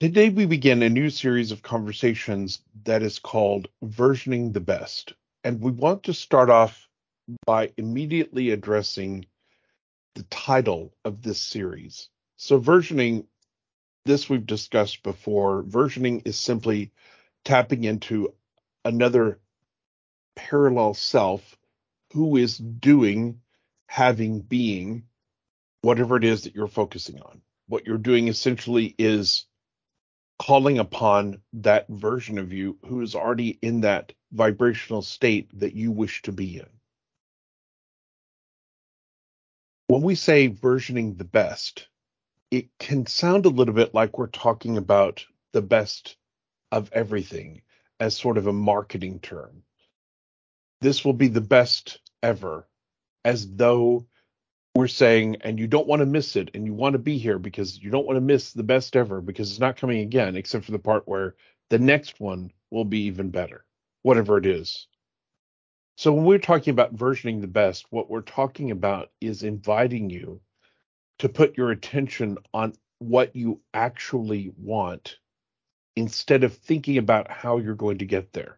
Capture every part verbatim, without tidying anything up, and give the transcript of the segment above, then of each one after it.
Today, we begin a new series of conversations that is called Versioning the Best. And we want to start off by immediately addressing the title of this series. So, versioning, this we've discussed before, versioning is simply tapping into another parallel self who is doing, having, being whatever it is that you're focusing on. What you're doing essentially is calling upon that version of you who is already in that vibrational state that you wish to be in. When we say versioning the best, it can sound a little bit like we're talking about the best of everything as sort of a marketing term. This will be the best ever, as though we're saying, and you don't want to miss it, and you want to be here because you don't want to miss the best ever because it's not coming again, except for the part where the next one will be even better, whatever it is. So when we're talking about versioning the best, what we're talking about is inviting you to put your attention on what you actually want instead of thinking about how you're going to get there.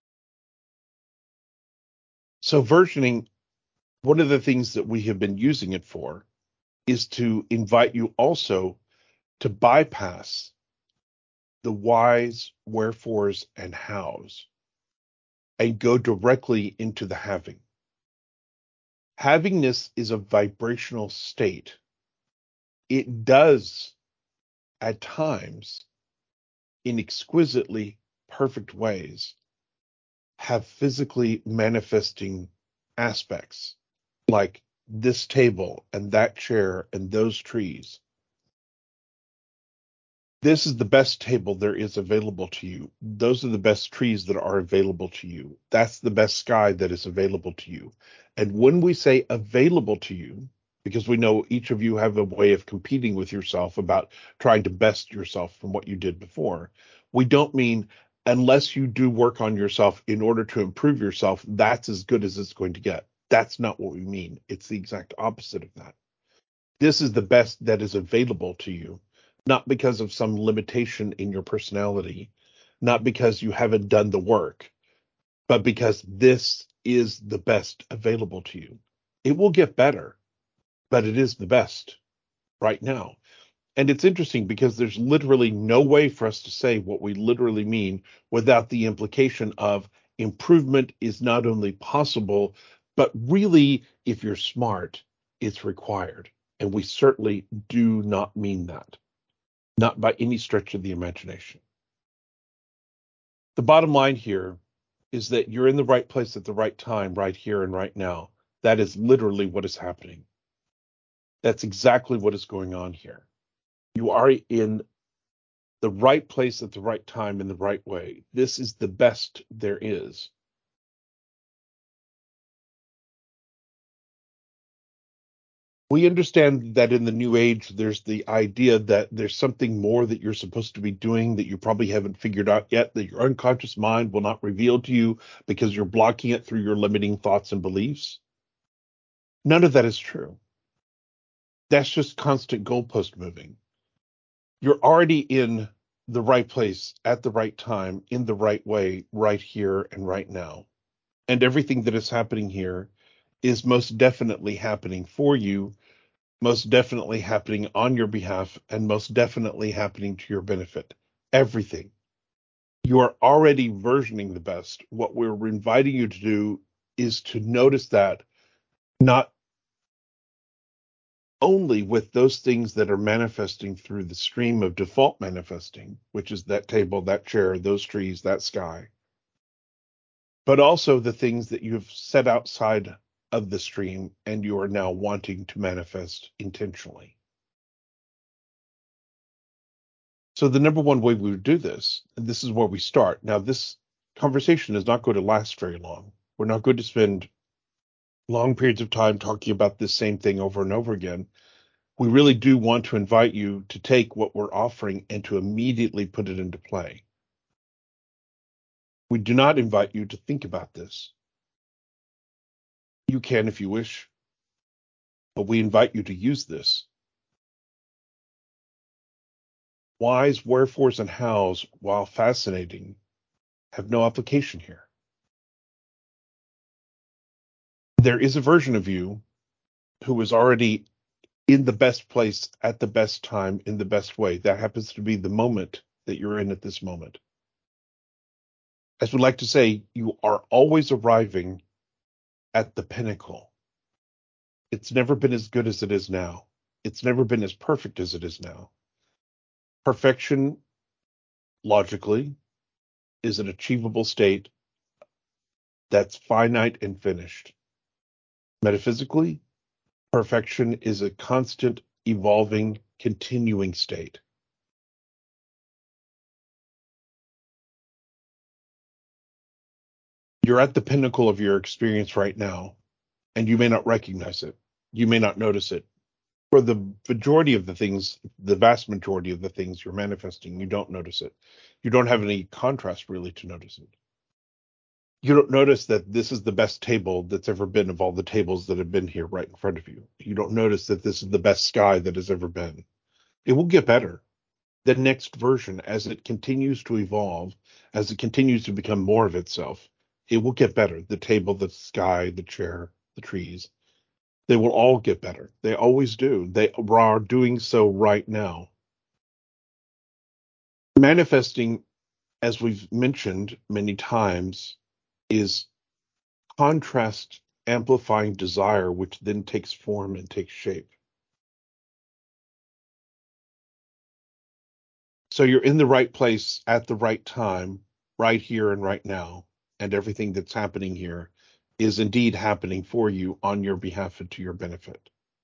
So versioning, one of the things that we have been using it for is to invite you also to bypass the whys, wherefores, and hows and go directly into the having. Havingness is a vibrational state. It does, at times, in exquisitely perfect ways, have physically manifesting aspects, like this table and that chair and those trees. This is the best table there is available to you. Those are the best trees that are available to you. That's the best sky that is available to you. And when we say available to you, because we know each of you have a way of competing with yourself about trying to best yourself from what you did before, we don't mean unless you do work on yourself in order to improve yourself, that's as good as it's going to get. That's not what we mean. It's the exact opposite of that. This is the best that is available to you, not because of some limitation in your personality, not because you haven't done the work, but because this is the best available to you. It will get better, but it is the best right now. And it's interesting because there's literally no way for us to say what we literally mean without the implication of improvement is not only possible, but really, if you're smart, it's required. And we certainly do not mean that, not by any stretch of the imagination. The bottom line here is that you're in the right place at the right time, right here and right now. That is literally what is happening. That's exactly what is going on here. You are in the right place at the right time in the right way. This is the best there is. We understand that in the new age, there's the idea that there's something more that you're supposed to be doing that you probably haven't figured out yet, that your unconscious mind will not reveal to you because you're blocking it through your limiting thoughts and beliefs. None of that is true. That's just constant goalpost moving. You're already in the right place at the right time, in the right way, right here and right now. And everything that is happening here is most definitely happening for you, most definitely happening on your behalf, and most definitely happening to your benefit. Everything. You are already versioning the best. What we're inviting you to do is to notice that, not only with those things that are manifesting through the stream of default manifesting, which is that table, that chair, those trees, that sky, but also the things that you have set outside of the stream and you are now wanting to manifest intentionally. So the number one way we would do this, and this is where we start. Now, this conversation is not going to last very long. We're not going to spend long periods of time talking about this same thing over and over again. We really do want to invite you to take what we're offering and to immediately put it into play. We do not invite you to think about this. You can if you wish, but we invite you to use this. Whys, wherefores, and hows, while fascinating, have no application here. There is a version of you who is already in the best place at the best time in the best way. That happens to be the moment that you're in at this moment. As we like to say, you are always arriving at the pinnacle. It's never been as good as it is now. It's never been as perfect as it is now. Perfection, logically, is an achievable state that's finite and finished. Metaphysically, perfection is a constant, evolving, continuing state. You're at the pinnacle of your experience right now, and you may not recognize it. You may not notice it. For the majority of the things, the vast majority of the things you're manifesting, you don't notice it. You don't have any contrast really to notice it. You don't notice that this is the best table that's ever been of all the tables that have been here right in front of you. You don't notice that this is the best sky that has ever been. It will get better. The next version, as it continues to evolve, as it continues to become more of itself, it will get better. The table, the sky, the chair, the trees, they will all get better. They always do. They are doing so right now. Manifesting, as we've mentioned many times, is contrast amplifying desire, which then takes form and takes shape. So you're in the right place at the right time, right here and right now, and everything that's happening here is indeed happening for you on your behalf and to your benefit.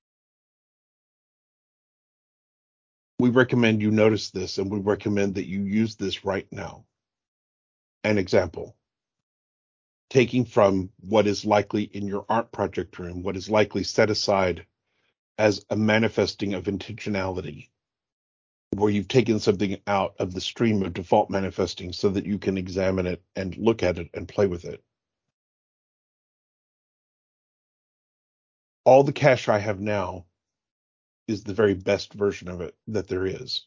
We recommend you notice this, and we recommend that you use this right now. An example, taking from what is likely in your art project room, what is likely set aside as a manifesting of intentionality, where you've taken something out of the stream of default manifesting so that you can examine it and look at it and play with it. All the cash I have now is the very best version of it that there is.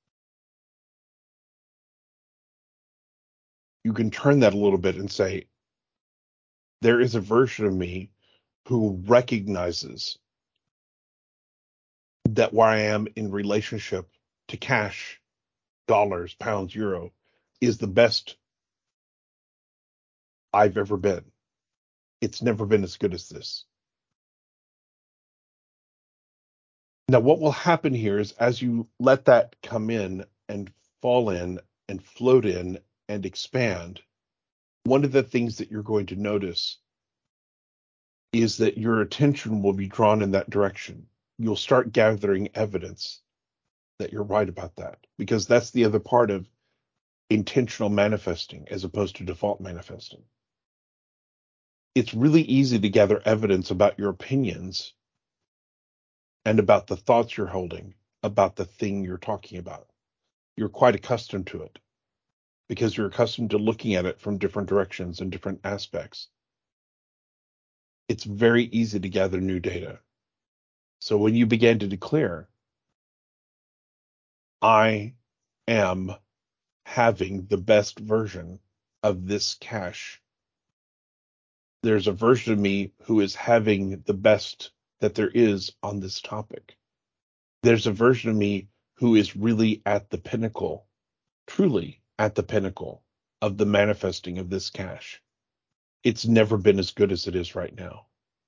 You can turn that a little bit and say, there is a version of me who recognizes that where I am in relationship to cash, dollars, pounds, euro, is the best I've ever been. It's never been as good as this. Now, what will happen here is as you let that come in and fall in and float in and expand, one of the things that you're going to notice is that your attention will be drawn in that direction. You'll start gathering evidence that you're right about that, because that's the other part of intentional manifesting as opposed to default manifesting. It's really easy to gather evidence about your opinions and about the thoughts you're holding about the thing you're talking about. You're quite accustomed to it because you're accustomed to looking at it from different directions and different aspects. It's very easy to gather new data. So when you begin to declare, I am having the best version of this cash, there's a version of me who is having the best that there is on this topic. There's a version of me who is really at the pinnacle, truly at the pinnacle of the manifesting of this cash. It's never been as good as it is right now.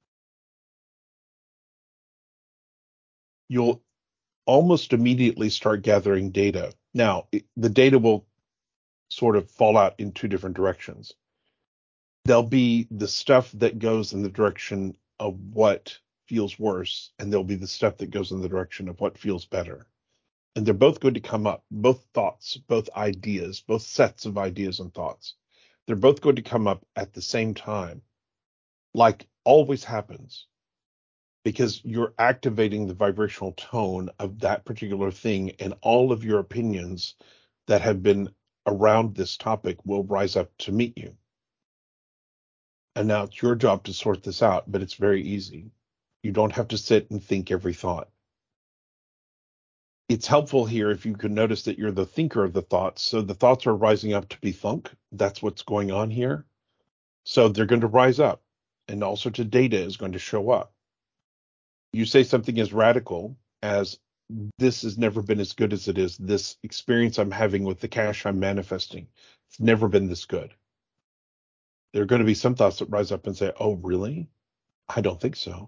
You'll almost immediately start gathering data. Now, it, the data will sort of fall out in two different directions. There'll be the stuff that goes in the direction of what feels worse, and there'll be the stuff that goes in the direction of what feels better. And they're both going to come up, both thoughts, both ideas, both sets of ideas and thoughts. They're both going to come up at the same time, like always happens, because you're activating the vibrational tone of that particular thing, and all of your opinions that have been around this topic will rise up to meet you. And now it's your job to sort this out, but it's very easy. You don't have to sit and think every thought. it's helpful here if you can notice that you're the thinker of the thoughts. So the thoughts are rising up to be thunk. That's what's going on here. So they're going to rise up, and all sorts of data is going to show up. You say something as radical as, this has never been as good as it is. This experience I'm having with the cash I'm manifesting, it's never been this good. There are going to be some thoughts that rise up and say, oh, really? I don't think so.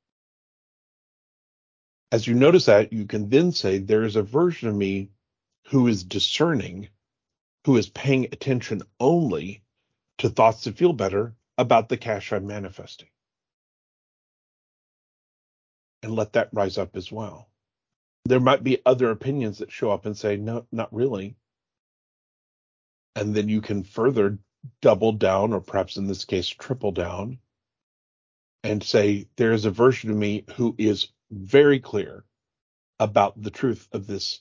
As you notice that, you can then say, there is a version of me who is discerning, who is paying attention only to thoughts that feel better about the cash I'm manifesting. And let that rise up as well. There might be other opinions that show up and say, no, not really. And then you can further double down, or perhaps in this case, triple down, and say, there is a version of me who is very clear about the truth of this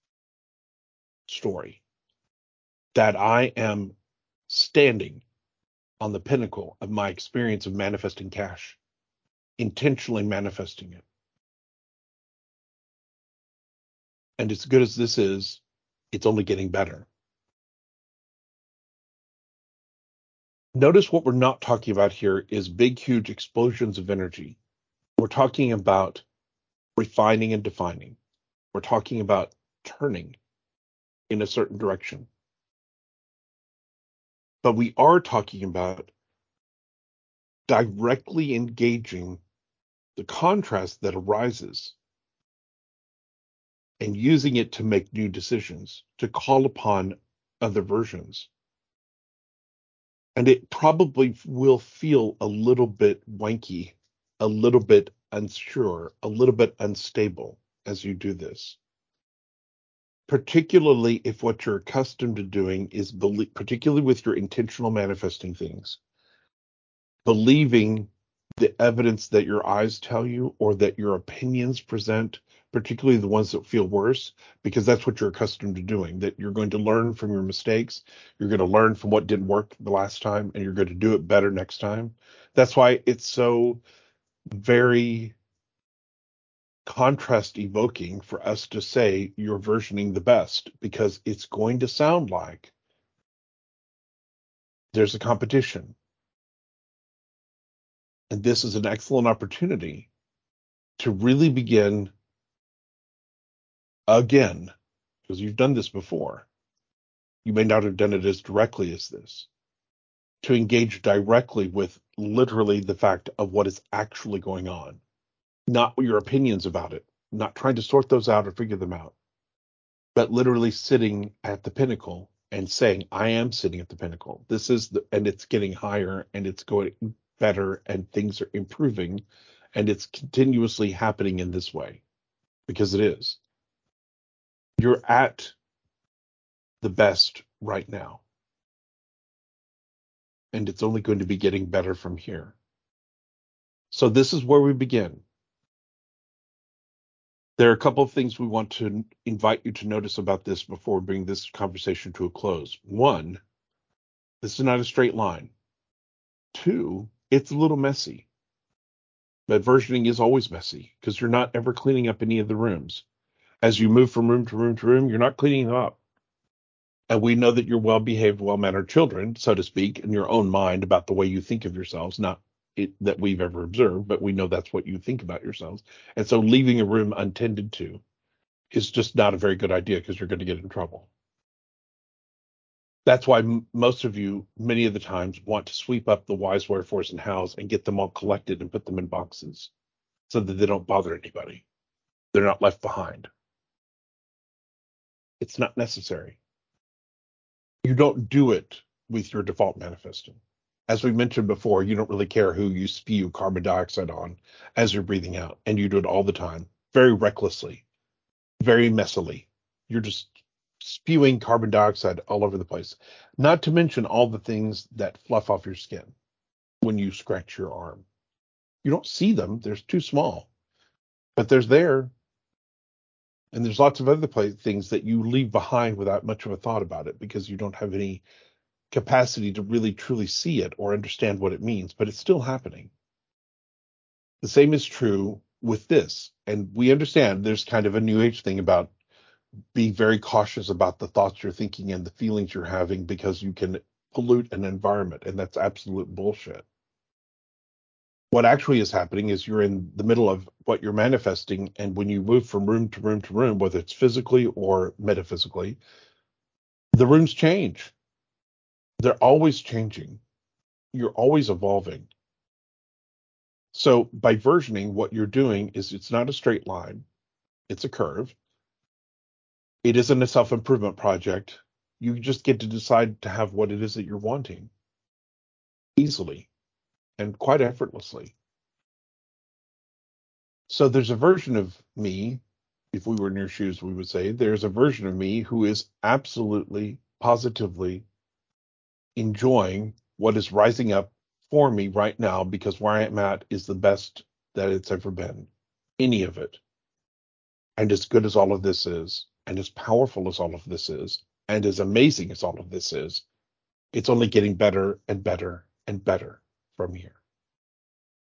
story, that I am standing on the pinnacle of my experience of manifesting cash, intentionally manifesting it. And as good as this is, it's only getting better. Notice what we're not talking about here is big, huge explosions of energy. We're talking about refining and defining. We're talking about turning in a certain direction. But we are talking about directly engaging the contrast that arises and using it to make new decisions, to call upon other versions. And it probably will feel a little bit wanky, a little bit unsure, a little bit unstable as you do this. Particularly if what you're accustomed to doing is, believe, particularly with your intentional manifesting things, believing the evidence that your eyes tell you or that your opinions present, particularly the ones that feel worse, because that's what you're accustomed to doing, that you're going to learn from your mistakes, you're going to learn from what didn't work the last time, and you're going to do it better next time. That's why it's so very contrast evoking for us to say you're versioning the best, because it's going to sound like there's a competition. And this is an excellent opportunity to really begin again, because you've done this before. You may not have done it as directly as this, to engage directly with literally the fact of what is actually going on, not your opinions about it, not trying to sort those out or figure them out, but literally sitting at the pinnacle and saying, I am sitting at the pinnacle. This is the, and it's getting higher and it's going better and things are improving and it's continuously happening in this way, because it is. You're at the best right now. And it's only going to be getting better from here. So this is where we begin. There are a couple of things we want to invite you to notice about this before we bring this conversation to a close. One, this is not a straight line. Two, it's a little messy. But versioning is always messy because you're not ever cleaning up any of the rooms. As you move from room to room to room, you're not cleaning them up. And we know that you're well-behaved, well-mannered children, so to speak, in your own mind about the way you think of yourselves, not it, that we've ever observed, but we know that's what you think about yourselves. And so leaving a room untended to is just not a very good idea because you're going to get in trouble. That's why m- most of you, many of the times, want to sweep up the whys, wherefores, and hows and get them all collected and put them in boxes so that they don't bother anybody. They're not left behind. It's not necessary. You don't do it with your default manifesting. As we mentioned before, you don't really care who you spew carbon dioxide on as you're breathing out, and you do it all the time, very recklessly, very messily. You're just spewing carbon dioxide all over the place, not to mention all the things that fluff off your skin when you scratch your arm. You don't see them, they're too small, but there's there. And there's lots of other play, things that you leave behind without much of a thought about it because you don't have any capacity to really truly see it or understand what it means, but it's still happening. The same is true with this. And we understand there's kind of a new age thing about be very cautious about the thoughts you're thinking and the feelings you're having because you can pollute an environment, and that's absolute bullshit. What actually is happening is you're in the middle of what you're manifesting, and when you move from room to room to room, whether it's physically or metaphysically, the rooms change. They're always changing. You're always evolving. So by versioning, what you're doing is it's not a straight line, it's a curve. It isn't a self-improvement project. You just get to decide to have what it is that you're wanting easily and quite effortlessly. So there's a version of me, if we were in your shoes, we would say there's a version of me who is absolutely, positively enjoying what is rising up for me right now, because where I'm at is the best that it's ever been, any of it. And as good as all of this is, and as powerful as all of this is, and as amazing as all of this is, it's only getting better and better and better from here.